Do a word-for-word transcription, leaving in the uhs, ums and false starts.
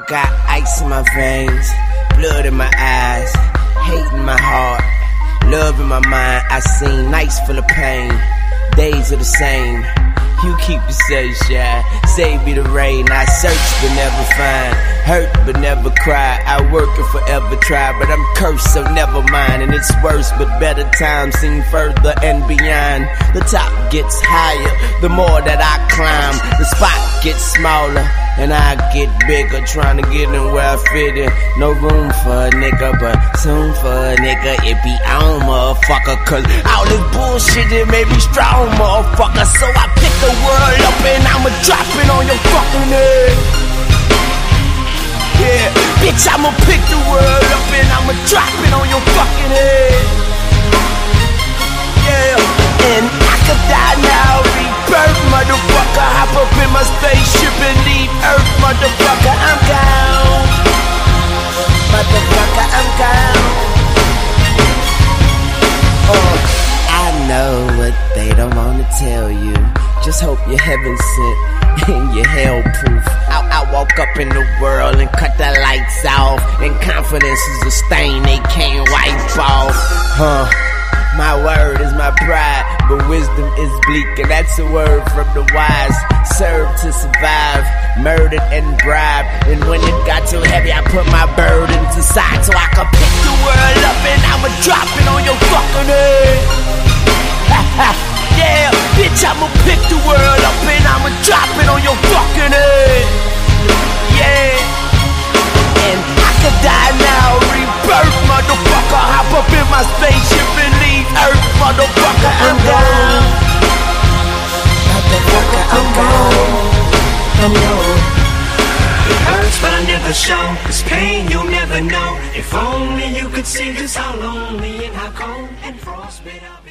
got ice in my veins, blood in my eyes, hate in my heart, love in my mind. I seen nights full of pain, days are the same. You keep yourself shy, save me the rain. I search but never find, hurt but never cry. I work and forever try, but I'm cursed, so never mind. And it's worse, but better times seem further and beyond. The top gets higher, the more that I climb. The spot gets smaller, and I get bigger, trying to get in where I fit in. No room for a nigga, but soon for a nigga, it be on, motherfucker. Cause all this bullshit, it made me strong, motherfucker. So I pick the world up and I'ma drop it on your fucking head. Yeah, bitch, I'ma pick the world up and I'ma drop it on your fucking head. Yeah, and I could die now, rebirth, motherfucker. Hop up in my spaceship and leave Earth, motherfucker. I'm gone, motherfucker, I'm gone. Oh, I know what they don't wanna tell you. Just hope you're heaven sent and you're hell proof. I, I walk up in the world and cut the lights off, and confidence is a stain they can't wipe off. Huh. My word is my pride, but wisdom is bleak, and that's a word from the wise. Serve to survive, murdered and bribed. And when it got too heavy, I put my burdens aside so I could pick the world up and I'ma drop it on your fucking head. Ha ha, yeah, bitch, I'ma pick the world up and I'ma drop it on your fucking head. Yeah, and I could die now, rebirth, motherfucker. Hop up in my spaceship and leave Earth, motherfucker. I'm gone, motherfucker, I'm gone, I'm gone. It hurts but I never show, this pain you'll never know. If only you could see just how lonely and how cold and frostbitten